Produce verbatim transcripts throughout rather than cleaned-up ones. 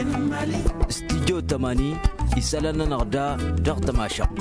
استديو تماني يسألنا نغدا ضغط ما شق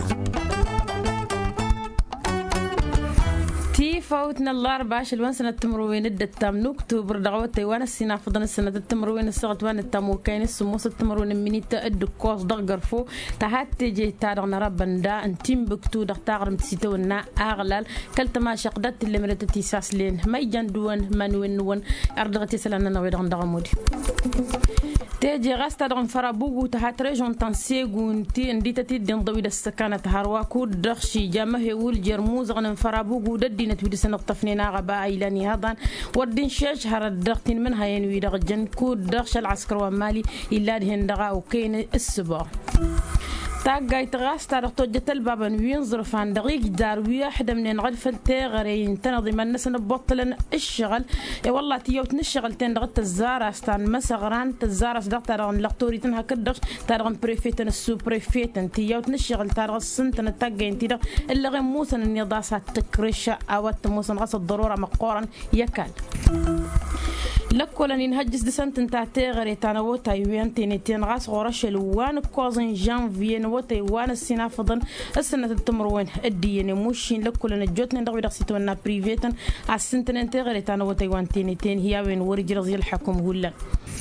تي فوتنا الأربعة الوان سنة تمروين الدتام نكتوبر دعوة تيوان السنة فضنا السنة التمروين السغت وان التامو كاين السموس التمروين مني تأد كوس دغر فو تحت تجي تارغنا ربنا دا انتيم بكتو دغتاغرم تسيتونا أغلال كلت ما شقدت اللي مرت تيساس لين ما يجان دوان منوين وان أردغتي سلنا نوي دغن دغمودي تيجي غاستا دغن فرابوغو تحت ريجون تنسيغون تي انديتا تي دين ضويد السكانة هاروا كود دغشي جامه يقول جرموز غن فرابوغو ددي نتويد سنق تفنينا غبا إيلاني هذان وردين شاش هرد دغتين منها ينوي دغجن كود دغش العسكر ومالي إلا دهن دغا وكين السبا تاقاي تغاستا رغتو جتل بابا وينظر فان دقيق دار واحدة من غرفة تغرين تنظم الناس نبطلن الشغل اي والله تيو تنشغل تين دغت الزارة استان مسغران تزارة صدق تارغن لقطوري تنها كدغش تارغن بريفيتن السو بريفيتن تيو تنشغل تارغ السنتن تاقاين تيدغ اللي غير موسن النضاسة تكرشة اوات موسن غص الضرورة مقورا يكال لكولا ينهجس دسنت نتاع تغري تانا وتا يوين تيني تين غاس غورش الوان كوزن جانفيين وتا وان السنة فضن السنة التمروين الديني موشين لكولا نجوتنا ندغوي دغسيتونا بريفيتن عالسنتن تغري تانا وتا يوان تيني تين هي وين ورجي رزي الحكم هولا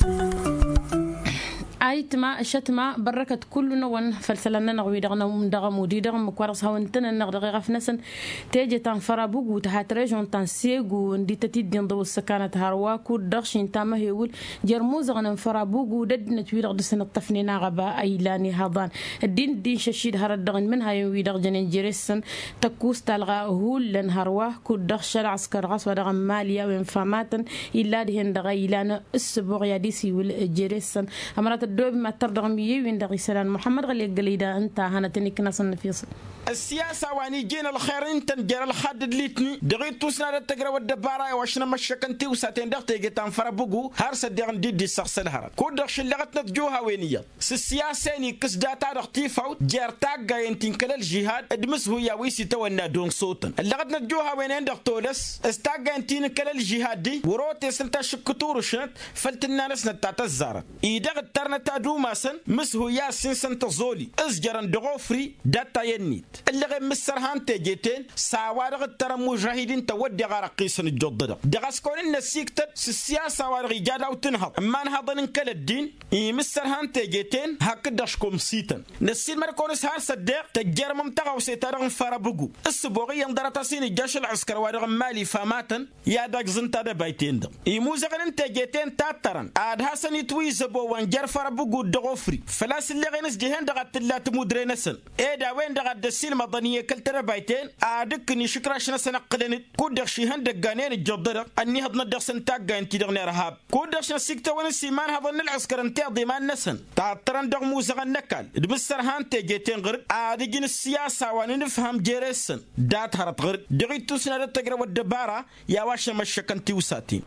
أيتما شتما بركة كلنا ون فلسلنا نغوي دغنا مدغم ودي دغم مكورس هونتنا نغدغي غفنسن تيجي تنفرابوغ وتحت ريجون تنسيغو ندي تتيدين ضو السكانة هاروا كود دغشين تاما هيقول جرموز غن فرابوغ ودد نتوي دغ دسن الطفنينا غبا أيلاني هضان الدين دين ششيد هرد دغن منها يوي دغ جنين جريسن تكوس تلغا هول لن هاروا كود دغش العسكر غاس ودغم ماليا وانفاماتن إلا دهن دغ إيلانا السبوغ يديسي والجريسن أمرات دوب ما ترغمي وين دغي سلام محمد غلي قليدا انت هنا تنك ناس النفيس السياسة واني جينا الخير انت نجر الخد ليتني دغي توسنا التقرا والدبارة واشنا مشكنتي وساتين دغتي جتان فربوغو هارس دغن دي دي سخس الهرب كود دغش لغتنا جوها وينيا السياسة ني كس داتا دغتي فوت جرتا غاينتين كل الجهاد ادمس هو يا ويسي تونا دون صوتن لغتنا جوها وين دغتولس استاغانتين كل الجهاد دي وروتي سنتا شكتور شنت فلتنا نسنا تاع الزارة ايدغ الترنت تادو ماسن مسهو ياسين سنتزولي ازجران دغوفري داتا ينيت اللي غير مسرهان تيجيتين ساوارغ ترى مجاهدين تودي غرقيسن الجدد دغاسكون النسيكتت السياسه وارغي جادا وتنهض اما نهضن كل الدين مسرهان تيجيتين هكداشكم سيتن نسيل مركونس هار صدق تجرم تغاو سيتارغ فرابغو السبوغي يندرتاسين الجيش العسكر وارغ مالي فاماتن يا داك زنتا دبايتين يموزغن تيجيتين تاترن اد حسن يتويزبو وانجر فرابغو دغوفري فلاس اللي غينس جهن دغت لا تمودرينسن ايه دا وين دغت دسيل مدنيه كلتر بايتين ادكني شكراش نسن قلنت كودر شي هند غانين الجدر اني هضنا دغسن تاغا انت دغنا رهاب كودر شي سيكتا ون سيمان هضن العسكر انت ضمان نسن تعطرن دغ موزغ النكال دبسر هان تيجيتين غرد ادجن السياسه وان نفهم جيرسن دات هرت غرد دغيتو سنه تقرا ودبارا يا واش مشكنتي وساتين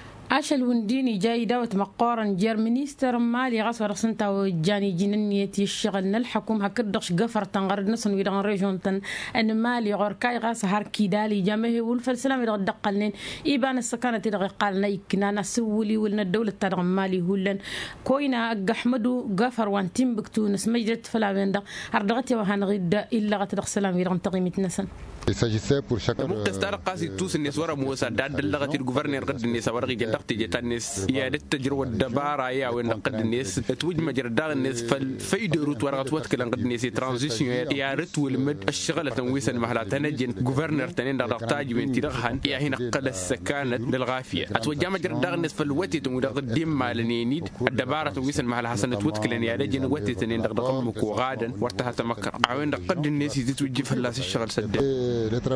عشل ونديني جاي داوت مقارن جير منيستر مالي غصر سنتا وجاني جننيتي الشغل الحكومة كدش قفر تنغرد نسن ويدان ريجون تن ان مالي غوركاي غاس هار كيدالي جامه والفلسلام يدغ دقلنين ايبان السكانة تدغ قالنا يكنا سولي ولنا الدولة تدغ مالي هولن كوينا احمدو قفر وان تيمبكتو نس مجرد فلا بندا اردغتي وهان غيد الا غتدغ سلام يدغ تقيمت نسن ممكن تسترقاسي توس الناس ورا موسى داد اللغة الجوفرنر قد الناس ورقي جدقتي جتانس يا التجربة الدبارة يا وين قد الناس توج مجرى داغ الناس فالفيدرو ورقة واتكلم قد الناس ترانزيشن يا رت والمد الشغلة تنويسا محلات تنجن جوفرنر تنين دغتاج من تدغهن يا هنا قد السكانة للغافية أتوجه مجرى داغ الناس فالوتي تمودغ الدم مالنينيد الدبارة تنويسا محل حسن توتكلن يا رجن وتي تنين دغدغ مكوغادا وارتها تمكر عوين قد الناس تتوجه فلاس الشغل سد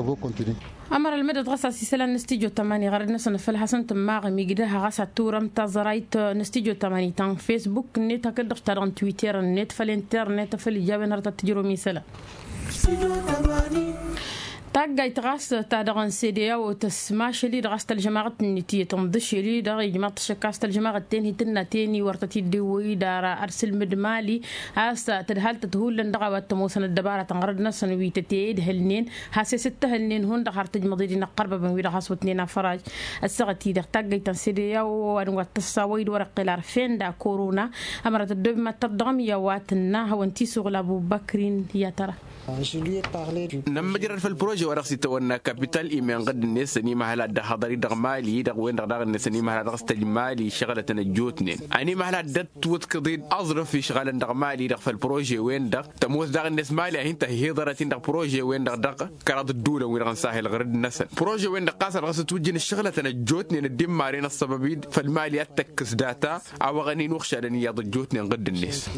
أمر المدد غسا سيسلا نستيجو تماني غرد نسن في الحسن تماغ ميقدها غسا تورم تزرايت نستيجو تماني تان فيسبوك نت كدخ تران تويتر نت في الانترنت في الجابن رتا تجرو ميسلا تاجي تغاس تادغن سيديا وتسماش لي دغاس الجماعة النتية تنضش لي دغ جماعة الشكاس الجماعة التاني تنا تاني ورتتي الدوي دارا أرسل مدمالي هاسا تدهال تدهول لندغا واتموسن الدبارة تنغردنا سنوي تتيد هلنين هاسي ستة هلنين هون دغار تجمضي لنا قربة بن ويدا هاس وتنينا فراج السغتي دغ تاجي تنسيديا ونوات تساويد ورق العرفين دا كورونا أمرت الدب ما تدغم يواتنا هو انتي سغل أبو بكرين يا ترى نما جرى في البروجي ورقسي تونا كابيتال إيمان قد الناس سني محل ده حضري دغ مالي دغ وين دغ الناس سني محل دغ استجمالي شغلة تنجوتنين أني محل ده توتكضين أظرف في شغلة دغ مالي دغ في البروجي وين دغ تموت دغ الناس مالي أنت هي ضرتين دغ بروجي وين دغ دغ كراد الدولة وين غنساهل غرد الناس بروجي وين دغ قاصر غس توجين الشغلة تنجوتنين الدم مارين السببين فالمالي أتكس داتا أو غني نوخشة لني يضجوتنين قد الناس.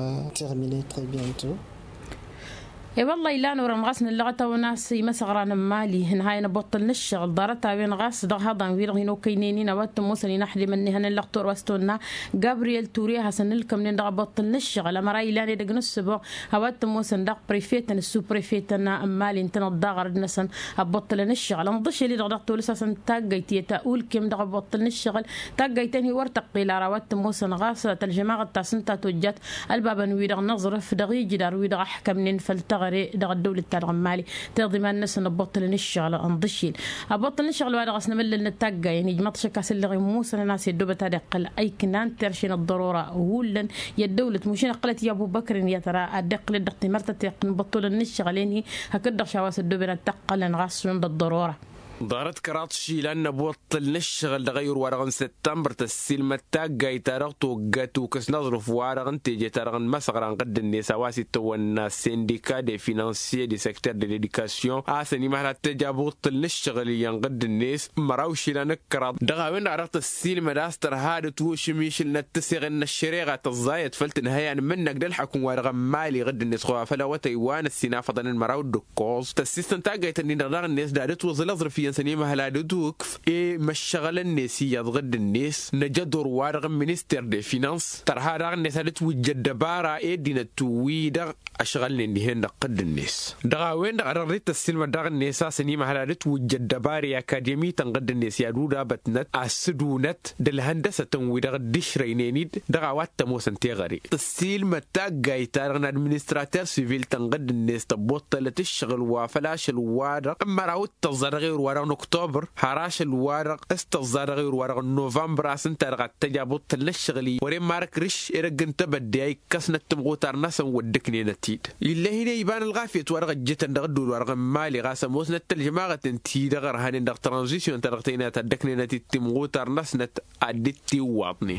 اي والله لا نور نغاسن اللغة وناس مسغران مالي هنهاي نبطل الشغل دارتها بين غاس دغ هضم ويرغ هنو كينينينا وات موسني نحدي مني هن اللقطور وستونا جابرييل توري حسن لكم ندغ بطل الشغل مراي لاني دغ نسبو هوات موسن دغ بريفيتن السو بريفيتنا مالي انت نضاغر نسن ابطل الشغل نضش لي دغ دغ لساسن تاغيتي تاول كم دغ بطل الشغل تاغيتني ورتقي لا روات موسن غاس الجماعه تاع سنتا توجت الباب ويرغ نظرف دغ جدار ويرغ حكم نين فلتغ دغ الدولة تاع مالي ترضي ما الناس نبطل الشغل انضشيل ابطل الشغل وانا غسنا من النتاقه يعني جماعه كاس اللي موسى الناس يدوب تاع قل اي كنان ترشين الضروره ولن يا الدوله مشين قلت يا ابو بكر يا ترى ادق لدقتي مرتي نبطل الشغل يعني هكذا شواس الدوب تقل نغاس من الضروره ضارت كراتشي لأن بوطل نشغل دغير ورغن سبتمبر تسلم التاقاي تارغتو قاتو كس نظرف ورغن تيجي تارغن مسغران قد الناس واسي تونا سينديكا دي فينانسيي دي سيكتر دي ليديكاسيون آسني مهلا تجا بوطل نشغل ينقد الناس مراوشي لنكرات دغاوين عرقت السلم داستر هادو توشميش لنتسيغ ان الشريغة الزايد فلت نهاية منك دلحكم ورغن مالي غد الناس خواه فلا وتيوان السنافة المراو دكوز تسيستن تاقاي تنين دغاغ الناس دارت وظل أظرفي سني مهلا دوكف إيه مشغل الناس يضغد الناس نجدر وارغ منستر دي فينانس ترها راغ الناس هادت وجد دبارة إيه دينا تويدغ أشغل نهين نقد الناس دغا وين دغا رغريت السلمة دغا الناس سني مهلا دت وجد دبارة أكاديمي تنقد الناس يادو رابطنت أسدونت دالهندسة تنويدغ ديش رينينيد دغا واتمو سنتيغري السلمة تاقاي تارغن administrateur سيفيل تنقد الناس تبطلت الشغل وفلاش الوارغ أما راوت تظرغي ورغ أكتوبر هراش الورق استظهر غير ورق نوفمبر أسنت رغت تجابط الشغلي وري مارك ريش إرجن تبدي أي كسنة تمغوتار ناس ودكني نتيد اللي هنا يبان الغافية ورق جت ندغدو ورق مالي غاسم وسنة الجماعة تنتي دغر هاني دغ ترانزيشن ترغتينا تدكني نتيد تمغوتار ناس نت أدتي واطني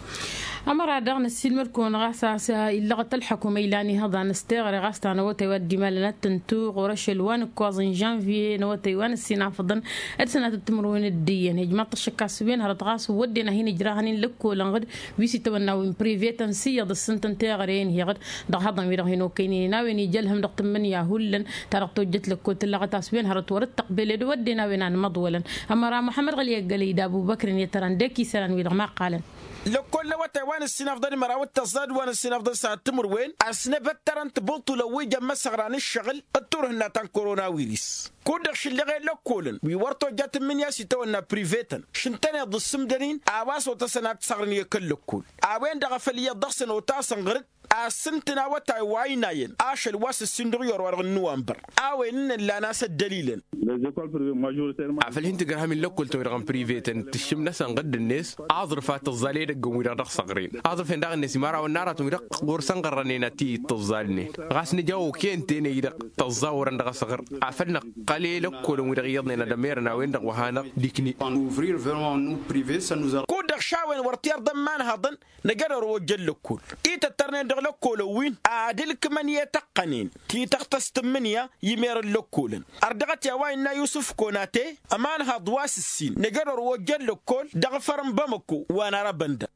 أمر دغنا السلم كون غاسا اللغة الحكومة إلاني هذا نستغرق غاستا نوتي ودي مالنا تنتو غرش الوان كوازن جانفي نوتي وان السنة فضن السنة التمرون الدين هجمات الشكاسوين هرت غاس ودينا هين جراهنين لكو لنغد بيسي تونا بريفيتا سياد السنتن تاغرين هي غد دغ هذا ميرغ هينو كيني ناوين يجلهم دغ من ياهولن ترقتو جت لكو تلغة تاسوين هرت ورد تقبل ودينا وين مضولا أمر محمد غلي قال أبو بكر يترندكي سلان ويرغ ما قال لكل وقت وان السنة فضل مراوت تصاد وان السنة فضل ساعة تمر وين أسنة بترن تبلطو لو يجا مسغران الشغل التوره هنا تان كورونا ويريس كودش اللي غير لكولن ويورتو جات من ياسي تونا بريفيتن شنتني ضسم دنين أواس وتسنات صغرن يكل لكول أوين دغفلية ضغسن وتاسن غرد أسنتنا وتاي وايناين أشل واس السندريور ورغ نوامبر أوين لا ناس الدليلن عفل هنت جرهم اللوكل تويرغن بريفيتن تشم ناس قد الناس أعذرفات الظالير جمهور رق صغرين أعذرف إن دغ الناس مرة والنارة تويرق غرسان قرنينا تي تظالني غاس نجاو كين تيني يدق تظاهر عند صغر عفلنا قليل كل ويرغيضنا دميرنا وين دغ وهانا ديكني كودك شاوين ورتيار دمان هضن نقدر وجل لكل إيه تترنين دغ لكل وين عادلك من يتقنين تي تختص منيا يمير اللكولن أردغت يا وين يوسف كوناتي أمان هضواس السين نقدر وجل لكل دغ فرم بمكو وانا ربند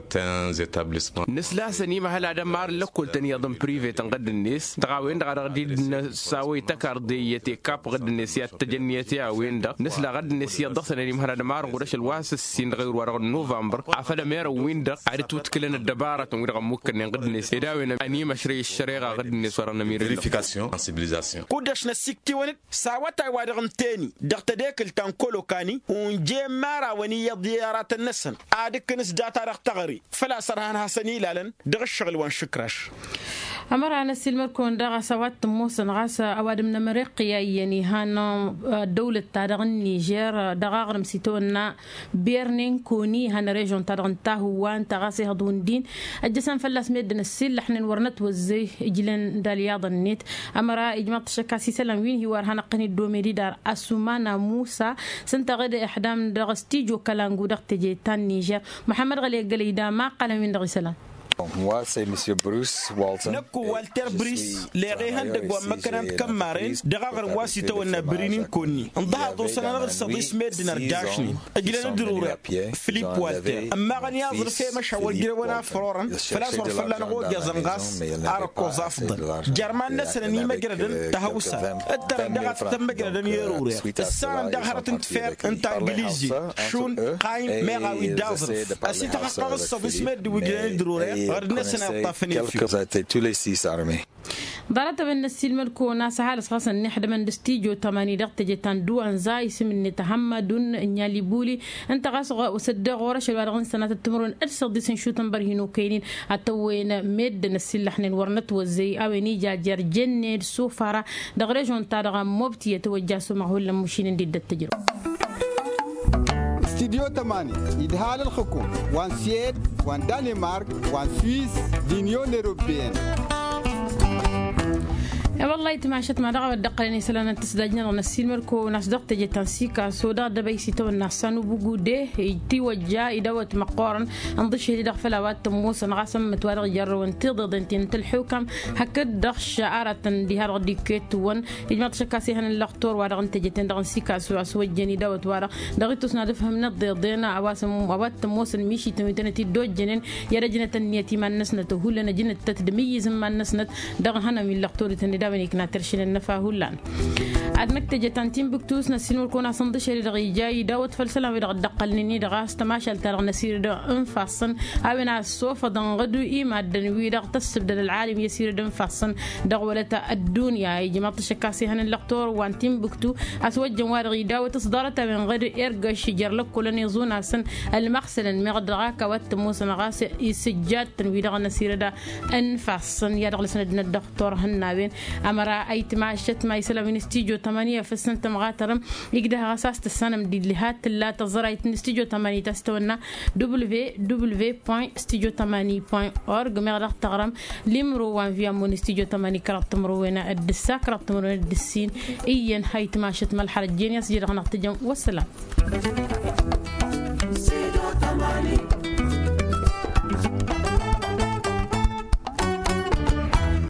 نسلا سني محل عدم مار لكل تاني يضم بريفي تنقد الناس دغاوين دغا غدي نساوي تكارديتي كاب غد الناس يتجنيتي وين دغ نسلا غد الناس يضغط سني محل عدم مار غدش الواس السين غير ورغ نوفمبر نوفمبر عفلا مير ويندا عرفت وتكلنا الدبارة ونقدر ممكن نقد نس إداوينا أني مشري الشريعة قد نس ورنا مير فيريفيكاسيون سنسيبيليزاسيون كودش نسيكتي ون ساوتا وادغن تاني دقت ديك التانكولو كاني ونجي مارا وني ضيارات النسن عادك نس داتا رح تغري فلا سرهان حسني لالن دغ الشغل وان شكرش أمر أنا سيلمركون دغا سوات موسن غاسا أواد من أمريقيا يعني هانا دولة تادغن نيجير دغا غرم سيتونا بيرنين كوني هانا ريجون تادغن تاهو وان تغاسي هدون دين الجسم فلاس ميدن السيل لحن ورنت وزي إجلن دالياض النيت أمر إجماع تشكاسي سلام وين هو هانا قني الدوميدي دار أسومانا موسى سنت غد إحدام دغستيجو كالانغو دغتجي تان نيجير محمد غلي قليدا ما قال من دغي سلام. Moi, c'est Monsieur Bruce Walton. نكو والتر بريس لغيهن دقوا مكانت كمارين دغاغر واسيتو النبرين كوني انضهطوا سنة نغر صديس ميدنا رجاشني أجلنا ضرورة فيليب والتر أما غني يظهر في مشاور جروانا فرورا فلا صور فلا نغو جازنغاس أركوز أفضل جرمان نسنا نيمة جردن تهوسا التر دغات تم جردن يرورة السان دغهرت انتفاق انت انجليزي شون قايم ميغاوي دازر أسيتا حقا الصديس ميد وجلنا ضرورة ضربت من السيل ملكو ناس حالس خاصة نحد من دستيجو تماني دقت جتان دو أنزاي سمن نتحمدون نيالي بولي انت غاسغ وسد غورش الوارغن سنة التمرون أرسل دي سنشو تنبرهنو كينين أتوين ميد نسيل لحنين ورنت وزي أويني جاجر جنة سوفارة دغريجون تارغا موبتي يتوجاسو معهول لمشين ضد التجربة استديو تماني إدهال الحكومة وان سيد وان دنمارك وان سويس دينيون أوروبيين يا والله تماشت ما دغوا الدقلني سلنا تسدجنا نسيل مركو ناس دقت جتنسيكا سودا دبيسي تو الناسانو بوجوده يتي وجا يدوت مقارن انضش لي دغ فلاوات موس نغسم متوارغ جر وانتظر دنتين الحكم هكد دغ شعارة ديهار غديكيت ون يجمع تشكاسي هن اللقطور وارغ انت جتن دغ سيكا سو اسوجني دوت وارغ دغيتوس نادفهم نضيضينا عواسم اوات موس ميشي تمتنتي دو جنن يا رجنه النيتي ما نسنته هلنا جنة تتدميز ما نسنت دغ هنا من اللقطور تندي ونيكنا ترشين النفاهولان عدمك تجتان تيم بكتوس نسين وركونا صندش اللي جاي داوت فلسلام يدغ دقلني دغ استماشى الترغ نسير دغ انفاصن اوينا الصوفة دنغدو ايما دنوي دغ تسبدل العالم يسير دنفاصن دغ ولتا الدنيا يجمع تشكاسي هن اللقطور وان تيم بكتو اسود جوارغ داوت تصدرت من غير ارقى شجر لك كلن يزون سن المغسل مغدغاك واتموس نغاس يسجات تنوي دغ نسير دغ انفاصن يدغ لسندنا الدكتور هناوين أمر أي تماشت ما يسلم نستيجو ثمانية في السنة مغاترم يقدها غساس السنة مديد لهات لا تزرعت نستيجو ثمانية تستونا دبليو دبليو بوينت استيجو ثمانية بوينت أورج مغرق تغرم لمرو وان فيا مون استيجو ثمانية كرات تمروينا الدسا كرات تمروينا الدسين إيان هاي تماشت ملحر الجينيس جيرغنا تجم والسلام.